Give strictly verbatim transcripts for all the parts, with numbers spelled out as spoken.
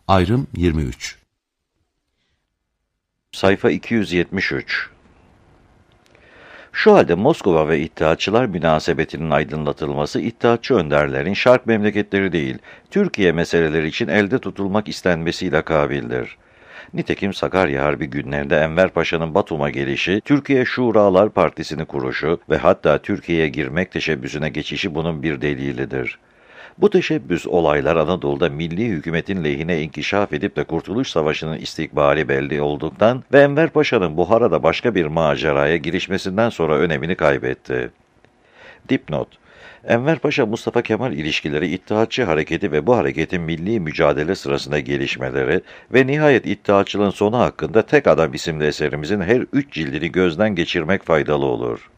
Ayrım yirmi üç. Sayfa iki yüz yetmiş üç. Şu halde Moskova ve İttihatçılar münasebetinin aydınlatılması, İttihatçı önderlerin Şark memleketleri değil, Türkiye meseleleri için elde tutulmak istenmesiyle kabildir. Nitekim Sakarya Harbi günlerinde Enver Paşa'nın Batum'a gelişi, Türkiye Şuralar Partisi'ni kuruşu ve hatta Türkiye'ye girmek teşebbüsüne geçişi bunun bir delilidir. Bu teşebbüs olaylar Anadolu'da milli hükümetin lehine inkişaf edip de Kurtuluş Savaşı'nın istikbali belli olduktan ve Enver Paşa'nın Buhara'da başka bir maceraya girişmesinden sonra önemini kaybetti. Dipnot: Enver Paşa-Mustafa Kemal ilişkileri, İttihatçı hareketi ve bu hareketin milli mücadele sırasında gelişmeleri ve nihayet İttihatçılığın sonu hakkında Tek Adam isimli eserimizin her üç cildini gözden geçirmek faydalı olur.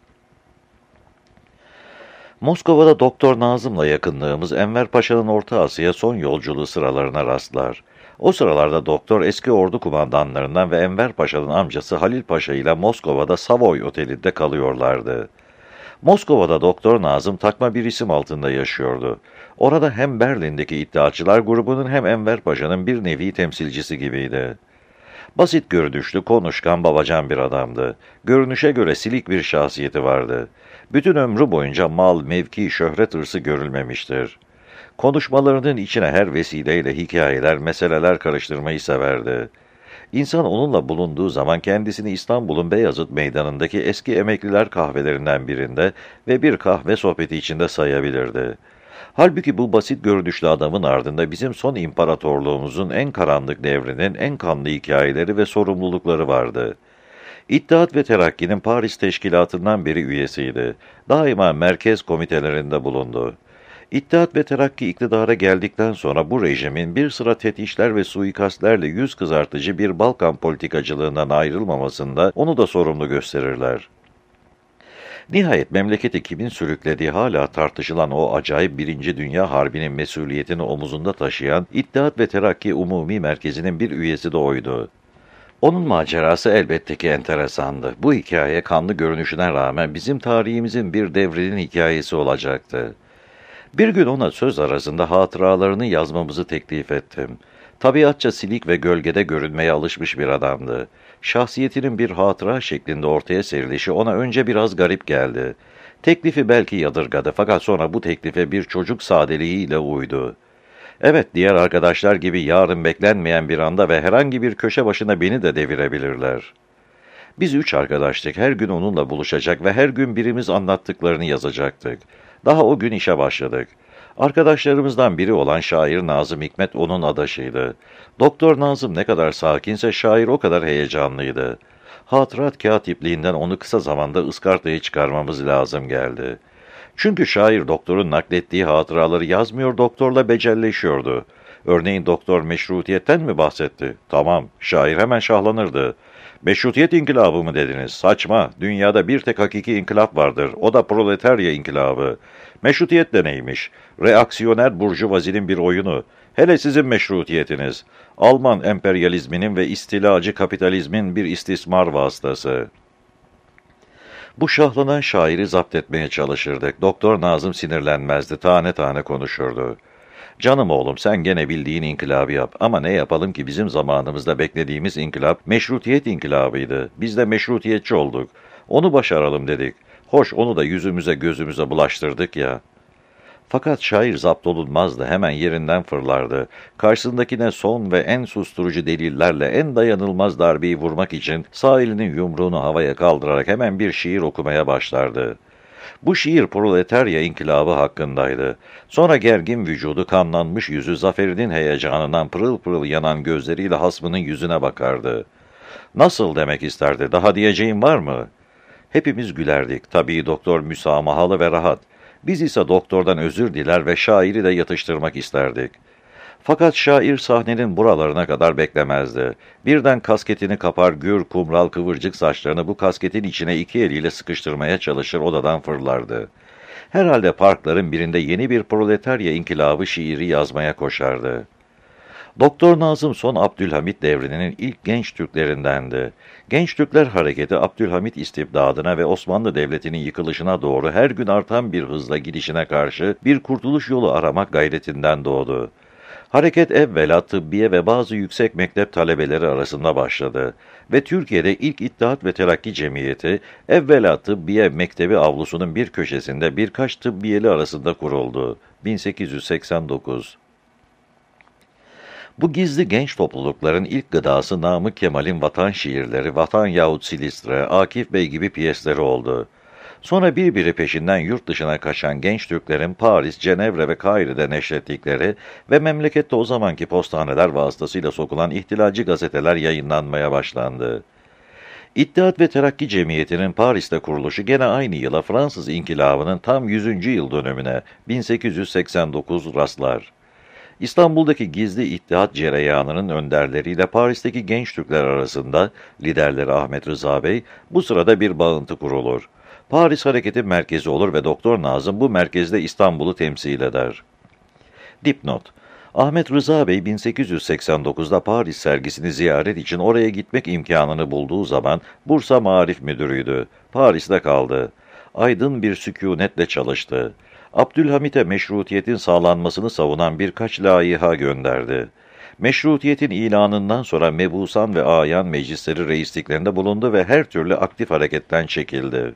Moskova'da Doktor Nazım'la yakınlığımız Enver Paşa'nın Orta Asya son yolculuğu sıralarına rastlar. O sıralarda doktor eski ordu kumandanlarından ve Enver Paşa'nın amcası Halil Paşa ile Moskova'da Savoy Oteli'nde kalıyorlardı. Moskova'da Doktor Nazım takma bir isim altında yaşıyordu. Orada hem Berlin'deki İttihatçılar grubunun hem Enver Paşa'nın bir nevi temsilcisi gibiydi. Basit görünüşlü, konuşkan, babacan bir adamdı. Görünüşe göre silik bir şahsiyeti vardı. Bütün ömrü boyunca mal, mevki, şöhret hırsı görülmemiştir. Konuşmalarının içine her vesileyle hikayeler, meseleler karıştırmayı severdi. İnsan onunla bulunduğu zaman kendisini İstanbul'un Beyazıt Meydanı'ndaki eski emekliler kahvelerinden birinde ve bir kahve sohbeti içinde sayabilirdi. Halbuki bu basit görünüşlü adamın ardında bizim son imparatorluğumuzun en karanlık devrinin en kanlı hikayeleri ve sorumlulukları vardı. İttihat ve Terakki'nin Paris Teşkilatı'ndan beri üyesiydi. Daima merkez komitelerinde bulundu. İttihat ve Terakki iktidara geldikten sonra bu rejimin bir sıra teftişler ve suikastlerle yüz kızartıcı bir Balkan politikacılığından ayrılmamasında onu da sorumlu gösterirler. Nihayet memleketi kimin sürüklediği hala tartışılan o acayip Birinci Dünya Harbi'nin mesuliyetini omuzunda taşıyan İttihat ve Terakki Umumi Merkezi'nin bir üyesi de oydu. Onun macerası elbette ki enteresandı. Bu hikaye kanlı görünüşüne rağmen bizim tarihimizin bir devrinin hikayesi olacaktı. Bir gün ona söz arasında hatıralarını yazmamızı teklif ettim. Tabiatça silik ve gölgede görünmeye alışmış bir adamdı. Şahsiyetinin bir hatıra şeklinde ortaya serilişi ona önce biraz garip geldi. Teklifi belki yadırgadı fakat sonra bu teklife bir çocuk sadeliğiyle uydu. Evet, diğer arkadaşlar gibi yarın beklenmeyen bir anda ve herhangi bir köşe başına beni de devirebilirler. Biz üç arkadaştık, her gün onunla buluşacak ve her gün birimiz anlattıklarını yazacaktık. Daha o gün işe başladık. Arkadaşlarımızdan biri olan şair Nazım Hikmet onun adaşıydı. Doktor Nazım ne kadar sakinse şair o kadar heyecanlıydı. Hatırat katipliğinden onu kısa zamanda ıskartaya çıkarmamız lazım geldi. Çünkü şair doktorun naklettiği hatıraları yazmıyor, doktorla becelleşiyordu. Örneğin doktor meşrutiyetten mi bahsetti? Tamam, şair hemen şahlanırdı. Meşrutiyet inkılabı mı dediniz? Saçma, dünyada bir tek hakiki inkılap vardır, o da proletarya inkılabı. Meşrutiyet de neymiş? Reaksiyoner burjuvazinin bir oyunu. Hele sizin meşrutiyetiniz. Alman emperyalizminin ve istilacı kapitalizmin bir istismar vasıtası. Bu şahlanan şairi zapt etmeye çalışırdık. Doktor Nazım sinirlenmezdi, tane tane konuşurdu. Canım oğlum, sen gene bildiğin inkılabı yap. Ama ne yapalım ki bizim zamanımızda beklediğimiz inkılap meşrutiyet inkılabıydı. Biz de meşrutiyetçi olduk. Onu başaralım dedik. Hoş, onu da yüzümüze gözümüze bulaştırdık ya. Fakat şair zapt olunmazdı, hemen yerinden fırlardı. Karşısındakine son ve en susturucu delillerle en dayanılmaz darbeyi vurmak için sağ elinin yumruğunu havaya kaldırarak hemen bir şiir okumaya başlardı. Bu şiir proletarya inkılabı hakkındaydı. Sonra gergin vücudu, kanlanmış yüzü, zaferinin heyecanından pırıl pırıl yanan gözleriyle hasmının yüzüne bakardı. Nasıl demek isterdi, daha diyeceğim var mı? Hepimiz gülerdik, tabii doktor müsamahalı ve rahat. Biz ise doktordan özür diler ve şairi de yatıştırmak isterdik. Fakat şair sahnenin buralarına kadar beklemezdi. Birden kasketini kapar, gür, kumral, kıvırcık saçlarını bu kasketin içine iki eliyle sıkıştırmaya çalışır, odadan fırlardı. Herhalde parkların birinde yeni bir proletarya inkılabı şiiri yazmaya koşardı. Doktor Nazım son Abdülhamit devrinin ilk genç Türklerindendi. Genç Türkler hareketi Abdülhamit istibdadına ve Osmanlı Devleti'nin yıkılışına doğru her gün artan bir hızla gidişine karşı bir kurtuluş yolu aramak gayretinden doğdu. Hareket evvela tıbbiye ve bazı yüksek mektep talebeleri arasında başladı ve Türkiye'de ilk İttihat ve Terakki Cemiyeti, evvela tıbbiye mektebi avlusunun bir köşesinde birkaç tıbbiyeli arasında kuruldu. bin sekiz yüz seksen dokuz. Bu gizli genç toplulukların ilk gıdası Namık Kemal'in vatan şiirleri, Vatan yahut Silistre, Akif Bey gibi piyesleri oldu. Sonra birbiri peşinden yurt dışına kaçan genç Türklerin Paris, Cenevre ve Kahire'de neşrettikleri ve memlekette o zamanki postaneler vasıtasıyla sokulan ihtilalci gazeteler yayınlanmaya başlandı. İttihat ve Terakki Cemiyeti'nin Paris'te kuruluşu gene aynı yıla Fransız İnkılabı'nın tam yüzüncü yıl dönümüne bin sekiz yüz seksen dokuz rastlar. İstanbul'daki gizli İttihat cereyanının önderleriyle Paris'teki genç Türkler arasında liderleri Ahmet Rıza Bey bu sırada bir bağıntı kurulur. Paris hareketin merkezi olur ve Doktor Nazım bu merkezde İstanbul'u temsil eder. Dipnot: Ahmet Rıza Bey bin sekiz yüz seksen dokuzda Paris sergisini ziyaret için oraya gitmek imkanını bulduğu zaman Bursa Maarif Müdürüydü. Paris'te kaldı. Aydın bir sükûnetle çalıştı. Abdülhamit'e meşrutiyetin sağlanmasını savunan birkaç laiha gönderdi. Meşrutiyetin ilanından sonra mebusan ve ayan meclisleri reisliklerinde bulundu ve her türlü aktif hareketten çekildi.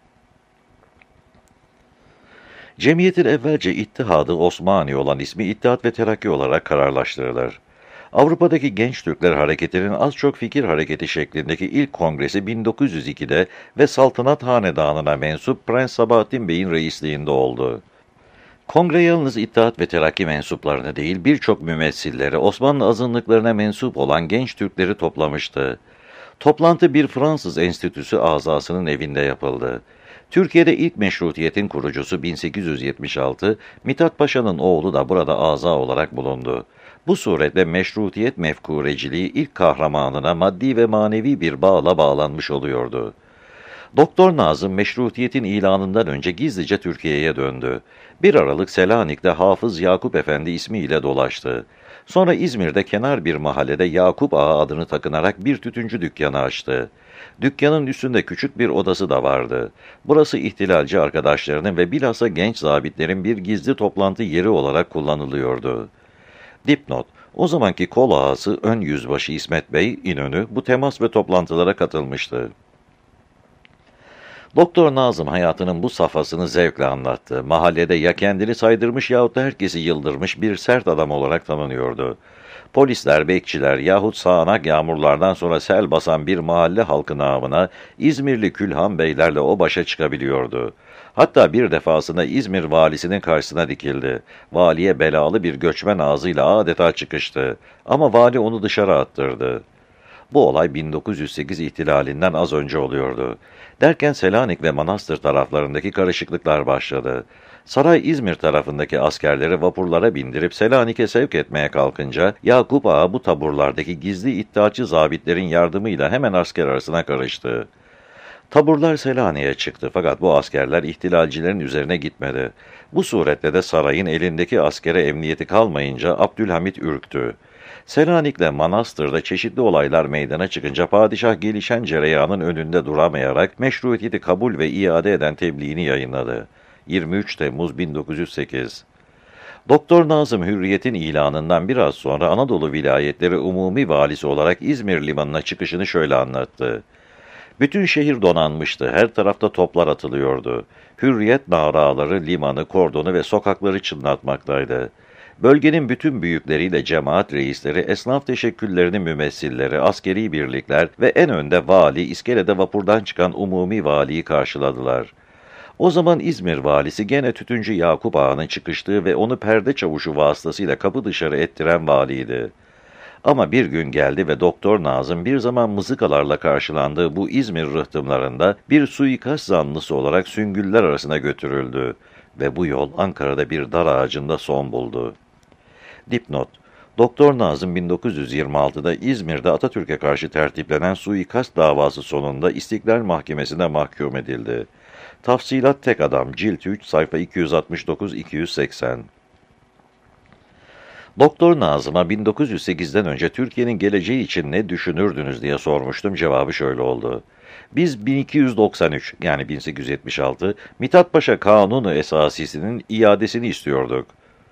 Cemiyetin evvelce İttihadı Osmani olan ismi İttihat ve Terakki olarak kararlaştırılır. Avrupa'daki Genç Türkler Hareketi'nin az çok fikir hareketi şeklindeki ilk kongresi bin dokuz yüz ikide ve Saltanat Hanedanı'na mensup Prens Sabahattin Bey'in reisliğinde oldu. Kongre yalnız İttihat ve Terakki mensuplarını değil, birçok mümessilleri, Osmanlı azınlıklarına mensup olan genç Türkleri toplamıştı. Toplantı bir Fransız enstitüsü azasının evinde yapıldı. Türkiye'de ilk meşrutiyetin kurucusu bin sekiz yüz yetmiş altı, Mithat Paşa'nın oğlu da burada aza olarak bulundu. Bu suretle meşrutiyet mefkureciliği ilk kahramanına maddi ve manevi bir bağla bağlanmış oluyordu. Doktor Nazım meşrutiyetin ilanından önce gizlice Türkiye'ye döndü. bir Aralık Selanik'te Hafız Yakup Efendi ismiyle dolaştı. Sonra İzmir'de kenar bir mahallede Yakup Ağa adını takınarak bir tütüncü dükkanı açtı. Dükkanın üstünde küçük bir odası da vardı. Burası ihtilalci arkadaşlarının ve bilhassa genç zabitlerin bir gizli toplantı yeri olarak kullanılıyordu. Dipnot: O zamanki kol ağası ön yüzbaşı İsmet Bey İnönü bu temas ve toplantılara katılmıştı. Doktor Nazım hayatının bu safhasını zevkle anlattı. Mahallede ya kendini saydırmış yahut da herkesi yıldırmış bir sert adam olarak tanınıyordu. Polisler, bekçiler yahut sağanak yağmurlardan sonra sel basan bir mahalle halkı namına İzmirli Külhan Beylerle o başa çıkabiliyordu. Hatta bir defasında İzmir valisinin karşısına dikildi. Valiye belalı bir göçmen ağzıyla adeta çıkıştı. Ama vali onu dışarı attırdı. Bu olay bin dokuz yüz sekiz ihtilalinden az önce oluyordu. Derken Selanik ve Manastır taraflarındaki karışıklıklar başladı. Saray İzmir tarafındaki askerleri vapurlara bindirip Selanik'e sevk etmeye kalkınca Yakup Ağa bu taburlardaki gizli iddiaçı zabitlerin yardımıyla hemen asker arasına karıştı. Taburlar Selanik'e çıktı fakat bu askerler ihtilalcilerin üzerine gitmedi. Bu suretle de sarayın elindeki askere emniyeti kalmayınca Abdülhamit ürktü. Selanik'le Manastır'da çeşitli olaylar meydana çıkınca padişah gelişen cereyanın önünde duramayarak meşruiyeti kabul ve iade eden tebliğini yayınladı. yirmi üç Temmuz bin dokuz yüz sekiz. Doktor Nazım Hürriyet'in ilanından biraz sonra Anadolu Vilayetleri Umumi Valisi olarak İzmir limanına çıkışını şöyle anlattı. Bütün şehir donanmıştı, her tarafta toplar atılıyordu. Hürriyet naraları, limanı, kordonu ve sokakları çınlatmaktaydı. Bölgenin bütün büyükleriyle cemaat reisleri, esnaf teşekküllerinin mümessilleri, askeri birlikler ve en önde vali, iskelede vapurdan çıkan umumi valiyi karşıladılar. O zaman İzmir valisi gene tütüncü Yakup Ağa'nın çıkıştığı ve onu perde çavuşu vasıtasıyla kapı dışarı ettiren valiydi. Ama bir gün geldi ve Doktor Nazım bir zaman mızıkalarla karşılandığı bu İzmir rıhtımlarında bir suikast zanlısı olarak süngüller arasına götürüldü ve bu yol Ankara'da bir dar ağacında son buldu. Dipnot: Doktor Nazım bin dokuz yüz yirmi altıda İzmir'de Atatürk'e karşı tertiplenen suikast davası sonunda İstiklal Mahkemesi'ne mahkum edildi. Tafsilat Tek Adam, Cilt üç, sayfa iki yüz altmış dokuz iki yüz seksen. Doktor Nazım'a bin dokuz yüz sekizden önce Türkiye'nin geleceği için ne düşünürdünüz diye sormuştum, cevabı şöyle oldu. Biz bin iki yüz doksan üç yani bin sekiz yüz yetmiş altı Mithat Paşa Kanunu Esasisi'nin iadesini istiyorduk.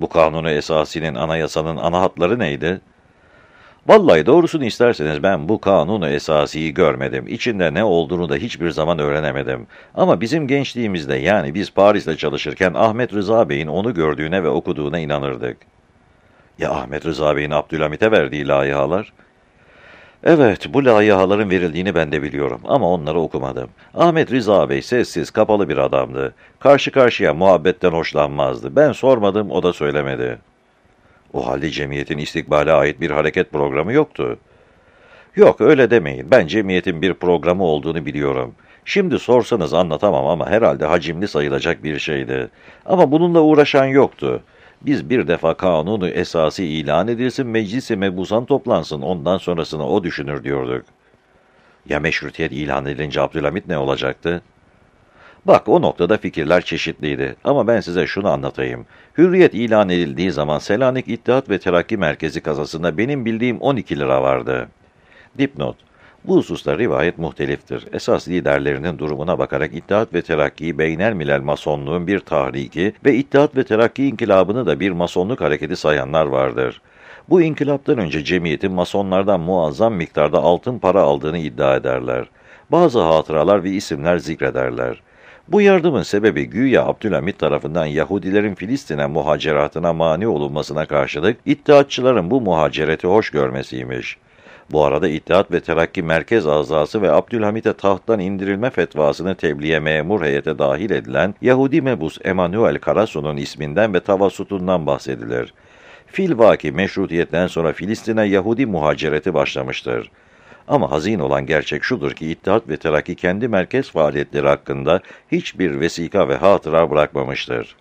Bu kanunu esasinin, anayasanın ana hatları neydi? Vallahi doğrusunu isterseniz ben bu kanunu esasiyi görmedim. İçinde ne olduğunu da hiçbir zaman öğrenemedim. Ama bizim gençliğimizde, yani biz Paris'te çalışırken Ahmet Rıza Bey'in onu gördüğüne ve okuduğuna inanırdık. Ya Ahmet Rıza Bey'in Abdülhamit'e verdiği layihalar? Evet, bu layihaların verildiğini ben de biliyorum ama onları okumadım. Ahmet Rıza Bey sessiz, kapalı bir adamdı. Karşı karşıya muhabbetten hoşlanmazdı. Ben sormadım, o da söylemedi. O halde cemiyetin istikbale ait bir hareket programı yoktu. Yok, öyle demeyin. Ben cemiyetin bir programı olduğunu biliyorum. Şimdi sorsanız anlatamam ama herhalde hacimli sayılacak bir şeydi. Ama bununla uğraşan yoktu. Biz bir defa kanunu esası ilan edilsin, meclisi mebusan toplansın, ondan sonrasını o düşünür diyorduk. Ya meşrutiyet ilan edilince Abdülhamit ne olacaktı? Bak, o noktada fikirler çeşitliydi ama ben size şunu anlatayım. Hürriyet ilan edildiği zaman Selanik İttihat ve Terakki Merkezi kasasında benim bildiğim on iki lira vardı. Dipnot: bu hususta rivayet muhteliftir. Esas liderlerinin durumuna bakarak İttihat ve Terakki'yi beynelmilel masonluğun bir tahriki ve İttihat ve Terakki inkılabını da bir masonluk hareketi sayanlar vardır. Bu inkılaptan önce cemiyetin masonlardan muazzam miktarda altın para aldığını iddia ederler. Bazı hatıralar ve isimler zikrederler. Bu yardımın sebebi güya Abdülhamit tarafından Yahudilerin Filistin'e muhaceratına mani olunmasına karşılık İttihatçıların bu muhacereti hoş görmesiymiş. Bu arada İttihat ve Terakki Merkez Azası ve Abdülhamit'e tahttan indirilme fetvasını tebliğe memur heyete dahil edilen Yahudi mebus Emanuel Karasu'nun isminden ve tavassutundan bahsedilir. Filvaki meşrutiyetten sonra Filistin'e Yahudi muhacereti başlamıştır. Ama hazin olan gerçek şudur ki İttihat ve Terakki kendi merkez faaliyetleri hakkında hiçbir vesika ve hatıra bırakmamıştır.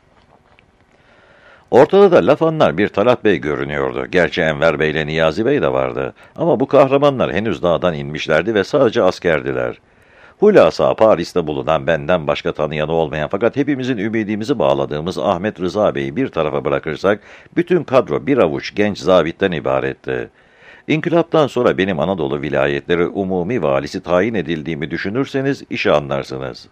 Ortada da laf anlar bir Talat Bey görünüyordu. Gerçi Enver Bey ile Niyazi Bey de vardı. Ama bu kahramanlar henüz dağdan inmişlerdi ve sadece askerdiler. Hulasa Paris'te bulunan, benden başka tanıyanı olmayan fakat hepimizin ümidimizi bağladığımız Ahmet Rıza Bey'i bir tarafa bırakırsak, bütün kadro bir avuç genç zabitten ibaretti. İnkılaptan sonra benim Anadolu vilayetleri umumi valisi tayin edildiğimi düşünürseniz işi anlarsınız.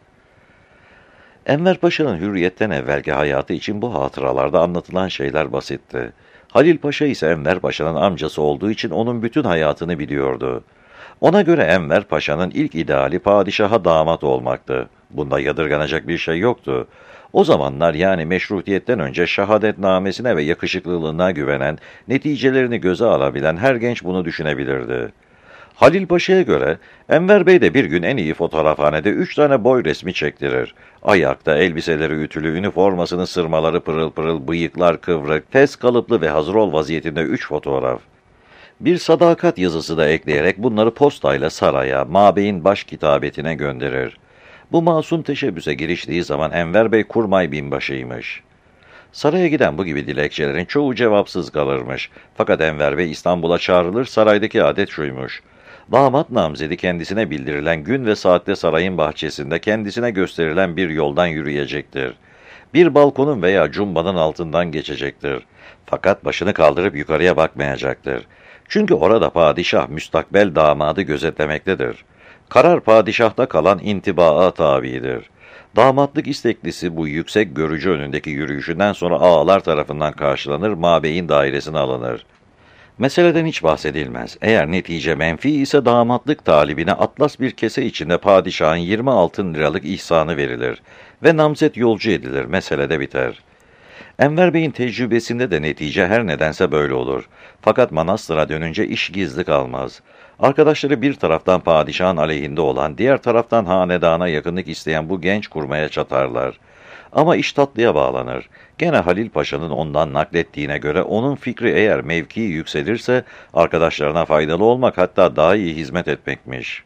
Enver Paşa'nın hürriyetten evvelki hayatı için bu hatıralarda anlatılan şeyler basitti. Halil Paşa ise Enver Paşa'nın amcası olduğu için onun bütün hayatını biliyordu. Ona göre Enver Paşa'nın ilk ideali padişaha damat olmaktı. Bunda yadırganacak bir şey yoktu. O zamanlar, yani meşrutiyetten önce şehadetnamesine ve yakışıklılığına güvenen, neticelerini göze alabilen her genç bunu düşünebilirdi. Halil Paşa'ya göre Enver Bey de bir gün en iyi fotoğrafhanede üç tane boy resmi çektirir. Ayakta, elbiseleri ütülü, üniformasının sırmaları pırıl pırıl, bıyıklar kıvrık, fes kalıplı ve hazır ol vaziyetinde üç fotoğraf. Bir sadakat yazısı da ekleyerek bunları postayla saraya, Mabey'in baş kitabetine gönderir. Bu masum teşebbüse giriştiği zaman Enver Bey kurmay binbaşıymış. Saraya giden bu gibi dilekçelerin çoğu cevapsız kalırmış. Fakat Enver Bey İstanbul'a çağrılır, saraydaki adet şuymuş: damat namzedi kendisine bildirilen gün ve saatte sarayın bahçesinde kendisine gösterilen bir yoldan yürüyecektir. Bir balkonun veya cumbanın altından geçecektir. Fakat başını kaldırıp yukarıya bakmayacaktır. Çünkü orada padişah müstakbel damadı gözetlemektedir. Karar padişahta kalan intibaa tabidir. Damatlık isteklisi bu yüksek görücü önündeki yürüyüşünden sonra ağalar tarafından karşılanır, mabeyin dairesine alınır. Meseleden hiç bahsedilmez. Eğer netice menfi ise damatlık talibine atlas bir kese içinde padişahın yirmi altın liralık ihsanı verilir ve namzet yolcu edilir, meselede biter. Enver Bey'in tecrübesinde de netice her nedense böyle olur. Fakat manastıra dönünce iş gizli kalmaz. Arkadaşları bir taraftan padişahın aleyhinde olan, diğer taraftan hanedana yakınlık isteyen bu genç kurmaya çatarlar. Ama iş tatlıya bağlanır. Gene Halil Paşa'nın ondan naklettiğine göre onun fikri eğer mevkii yükselirse arkadaşlarına faydalı olmak, hatta daha iyi hizmet etmekmiş.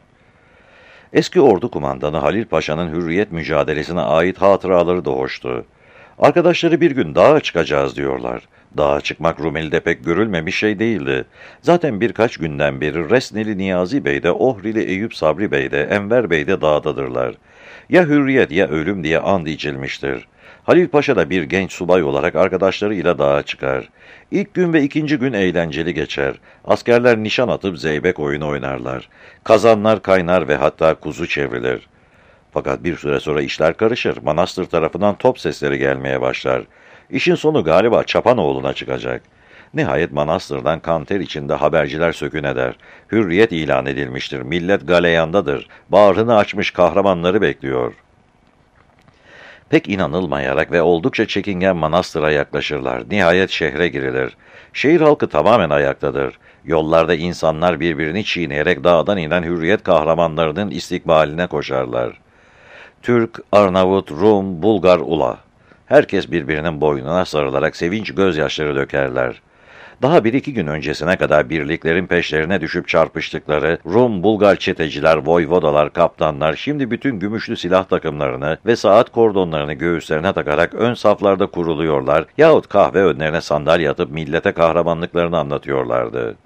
Eski ordu kumandanı Halil Paşa'nın hürriyet mücadelesine ait hatıraları da hoştu. Arkadaşları bir gün dağa çıkacağız diyorlar. Dağa çıkmak Rumeli'de pek görülmemiş şey değildi. Zaten birkaç günden beri Resneli Niyazi Bey de, Ohrili Eyüp Sabri Bey de, Enver Bey de dağdadırlar. Ya hürriyet ya ölüm diye and içilmiştir. Halil Paşa da bir genç subay olarak arkadaşlarıyla dağa çıkar. İlk gün ve ikinci gün eğlenceli geçer. Askerler nişan atıp zeybek oyunu oynarlar. Kazanlar kaynar ve hatta kuzu çevrilir. Fakat bir süre sonra işler karışır. Manastır tarafından top sesleri gelmeye başlar. İşin sonu galiba Çapanoğlu'na çıkacak. Nihayet manastırdan kanter içinde haberciler sökün eder. Hürriyet ilan edilmiştir, millet galeyandadır, bağrını açmış kahramanları bekliyor. Pek inanılmayarak ve oldukça çekingen manastıra yaklaşırlar. Nihayet şehre girilir. Şehir halkı tamamen ayaktadır. Yollarda insanlar birbirini çiğneyerek dağdan inen hürriyet kahramanlarının istikbaline koşarlar. Türk, Arnavut, Rum, Bulgar, Ula. Herkes birbirinin boynuna sarılarak sevinç gözyaşları dökerler. Daha bir iki gün öncesine kadar birliklerin peşlerine düşüp çarpıştıkları Rum, Bulgar çeteciler, voyvodalar, kaptanlar şimdi bütün gümüşlü silah takımlarını ve saat kordonlarını göğüslerine takarak ön saflarda kuruluyorlar yahut kahve önlerine sandalye atıp millete kahramanlıklarını anlatıyorlardı.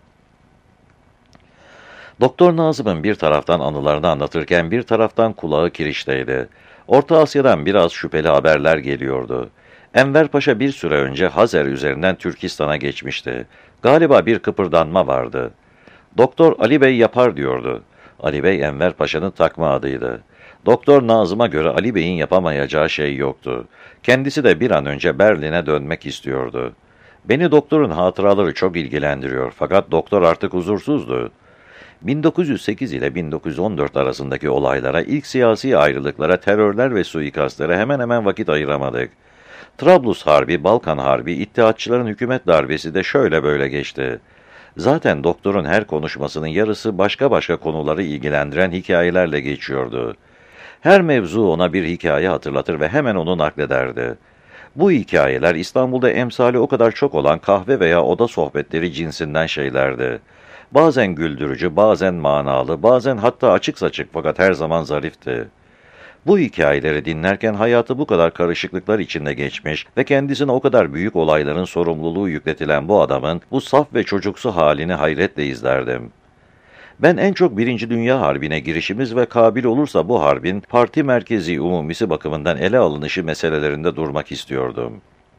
Doktor Nazım'ın bir taraftan anılarını anlatırken bir taraftan kulağı kirişteydi. Orta Asya'dan biraz şüpheli haberler geliyordu. Enver Paşa bir süre önce Hazer üzerinden Türkistan'a geçmişti. Galiba bir kıpırdanma vardı. Doktor Ali Bey yapar diyordu. Ali Bey Enver Paşa'nın takma adıydı. Doktor Nazım'a göre Ali Bey'in yapamayacağı şey yoktu. Kendisi de bir an önce Berlin'e dönmek istiyordu. Beni doktorun hatıraları çok ilgilendiriyor fakat doktor artık huzursuzdu. bin dokuz yüz sekiz ile bin dokuz yüz on dört arasındaki olaylara, ilk siyasi ayrılıklara, terörler ve suikastlere hemen hemen vakit ayıramadık. Trablus Harbi, Balkan Harbi, İttihatçıların hükümet darbesi de şöyle böyle geçti. Zaten doktorun her konuşmasının yarısı başka başka konuları ilgilendiren hikayelerle geçiyordu. Her mevzu ona bir hikaye hatırlatır ve hemen onu naklederdi. Bu hikayeler İstanbul'da emsali o kadar çok olan kahve veya oda sohbetleri cinsinden şeylerdi. Bazen güldürücü, bazen manalı, bazen hatta açık saçık fakat her zaman zarifti. Bu hikayeleri dinlerken hayatı bu kadar karışıklıklar içinde geçmiş ve kendisine o kadar büyük olayların sorumluluğu yükletilen bu adamın bu saf ve çocuksu halini hayretle izlerdim. Ben en çok Birinci Dünya Harbi'ne girişimiz ve kabil olursa bu harbin parti merkezi umumisi bakımından ele alınışı meselelerinde durmak istiyordum.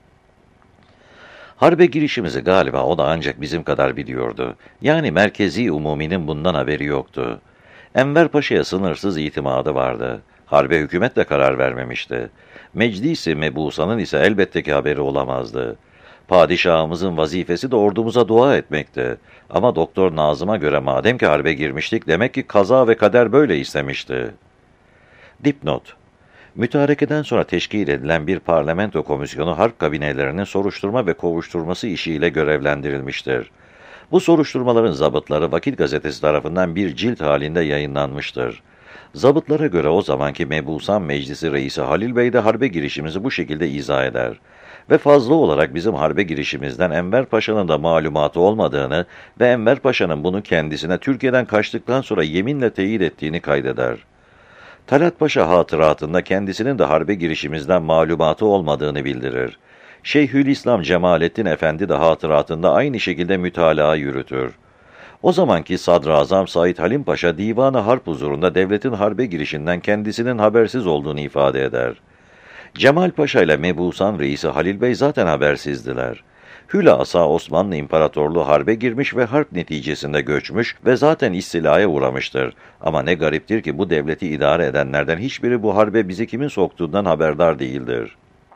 Harbe girişimizi galiba o da ancak bizim kadar biliyordu. Yani merkezi umuminin bundan haberi yoktu. Enver Paşa'ya sınırsız itimadı vardı. Harbe hükümet de karar vermemişti. Meclis-i Mebusa'nın ise elbette ki haberi olamazdı. Padişahımızın vazifesi de ordumuza dua etmekti. Ama Doktor Nazım'a göre madem ki harbe girmiştik, demek ki kaza ve kader böyle istemişti. Dipnot: Mütarekeden sonra teşkil edilen bir parlamento komisyonu harp kabinelerinin soruşturma ve kovuşturması işiyle görevlendirilmiştir. Bu soruşturmaların zabıtları Vakit Gazetesi tarafından bir cilt halinde yayınlanmıştır. Zabıtlara göre o zamanki Mebusan Meclisi Reisi Halil Bey de harbe girişimizi bu şekilde izah eder. Ve fazla olarak bizim harbe girişimizden Enver Paşa'nın da malumatı olmadığını ve Enver Paşa'nın bunu kendisine Türkiye'den kaçtıktan sonra yeminle teyit ettiğini kaydeder. Talat Paşa hatıratında kendisinin de harbe girişimizden malumatı olmadığını bildirir. Şeyhülislam Cemalettin Efendi de hatıratında aynı şekilde mütalaa yürütür. O zamanki Sadrazam Said Halim Paşa Divan-ı Harp huzurunda devletin harbe girişinden kendisinin habersiz olduğunu ifade eder. Cemal Paşa ile Mebusan Reisi Halil Bey zaten habersizdiler. Hülasa Osmanlı İmparatorluğu harbe girmiş ve harp neticesinde göçmüş ve zaten istilaya uğramıştır. Ama ne gariptir ki bu devleti idare edenlerden hiçbiri bu harbe bizi kimin soktuğundan haberdar değildir.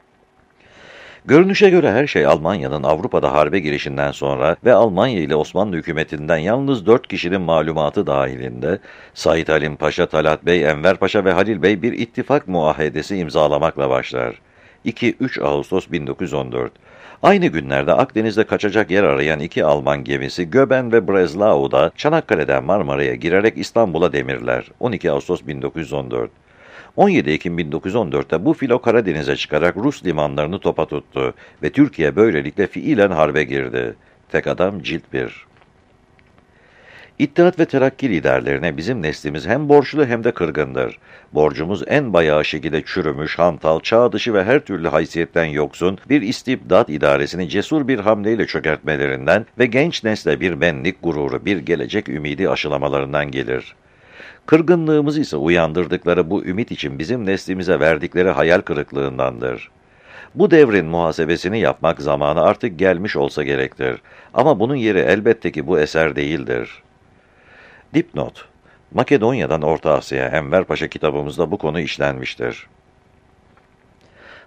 Görünüşe göre her şey Almanya'nın Avrupa'da harbe girişinden sonra ve Almanya ile Osmanlı hükümetinden yalnız dört kişinin malumatı dahilinde Said Halim Paşa, Talat Bey, Enver Paşa ve Halil Bey bir ittifak muahedesi imzalamakla başlar. iki üç Ağustos bin dokuz yüz on dört. Aynı günlerde Akdeniz'de kaçacak yer arayan iki Alman gemisi Göben ve Breslau'da Çanakkale'den Marmara'ya girerek İstanbul'a demirler. on iki Ağustos bin dokuz yüz on dört. on yedi Ekim bin dokuz yüz on dört'te bu filo Karadeniz'e çıkarak Rus limanlarını topa tuttu ve Türkiye böylelikle fiilen harbe girdi. Tek adam cilt bir. İttihat ve Terakki liderlerine bizim neslimiz hem borçlu hem de kırgındır. Borcumuz en bayağı şekilde çürümüş, hantal, çağ dışı ve her türlü haysiyetten yoksun bir istibdat idaresini cesur bir hamleyle çökertmelerinden ve genç nesle bir benlik gururu, bir gelecek ümidi aşılamalarından gelir. Kırgınlığımız ise uyandırdıkları bu ümit için bizim neslimize verdikleri hayal kırıklığındandır. Bu devrin muhasebesini yapmak zamanı artık gelmiş olsa gerektir. Ama bunun yeri elbette ki bu eser değildir. Dipnot: Makedonya'dan Orta Asya'ya Enver Paşa kitabımızda bu konu işlenmiştir.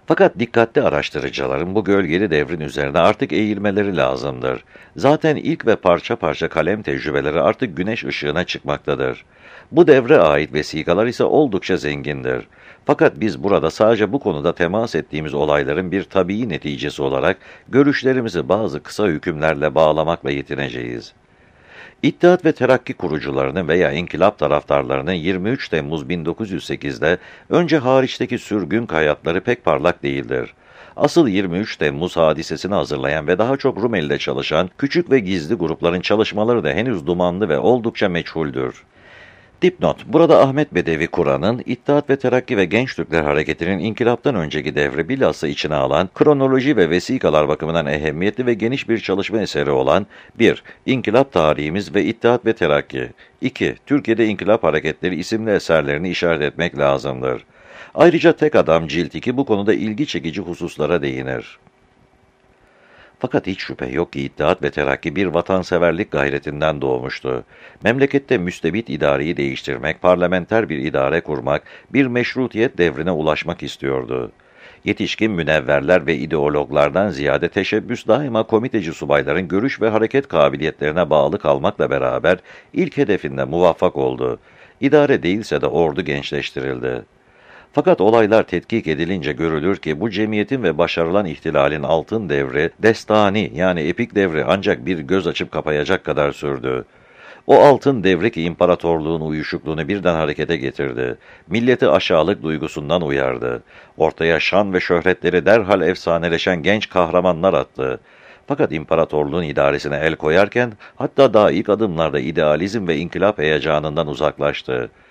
Fakat dikkatli araştırıcıların bu gölgeli devrin üzerine artık eğilmeleri lazımdır. Zaten ilk ve parça parça kalem tecrübeleri artık güneş ışığına çıkmaktadır. Bu devre ait vesikalar ise oldukça zengindir. Fakat biz burada sadece bu konuda temas ettiğimiz olayların bir tabii neticesi olarak görüşlerimizi bazı kısa hükümlerle bağlamakla yetineceğiz. İttihat ve Terakki kurucularının veya inkılap taraftarlarının yirmi üç Temmuz bin dokuz yüz sekizde önce hariçteki sürgün hayatları pek parlak değildir. Asıl yirmi üç Temmuz hadisesini hazırlayan ve daha çok Rumeli'de çalışan küçük ve gizli grupların çalışmaları da henüz dumanlı ve oldukça meçhuldür. Dipnot: Burada Ahmet Bedevi Kur'an'ın İttihat ve Terakki ve Genç Türkler Hareketi'nin inkılaptan önceki devri bilhassa içine alan, kronoloji ve vesikalar bakımından ehemmiyetli ve geniş bir çalışma eseri olan bir İnkılap Tarihimiz ve İttihat ve Terakki, iki Türkiye'de İnkılap Hareketleri isimli eserlerini işaret etmek lazımdır. Ayrıca Tek Adam Cilt iki bu konuda ilgi çekici hususlara değinir. Fakat hiç şüphe yok ki İttihat ve Terakki bir vatanseverlik gayretinden doğmuştu. Memlekette müstebit idareyi değiştirmek, parlamenter bir idare kurmak, bir meşrutiyet devrine ulaşmak istiyordu. Yetişkin münevverler ve ideologlardan ziyade teşebbüs daima komiteci subayların görüş ve hareket kabiliyetlerine bağlı kalmakla beraber ilk hedefinde muvaffak oldu. İdare değilse de ordu gençleştirildi. Fakat olaylar tetkik edilince görülür ki bu cemiyetin ve başarılan ihtilalin altın devri, destani yani epik devri ancak bir göz açıp kapayacak kadar sürdü. O altın devri ki imparatorluğun uyuşukluğunu birden harekete getirdi. Milleti aşağılık duygusundan uyardı. Ortaya şan ve şöhretleri derhal efsaneleşen genç kahramanlar attı. Fakat imparatorluğun idaresine el koyarken hatta daha ilk adımlarda idealizm ve inkılap heyecanından uzaklaştı.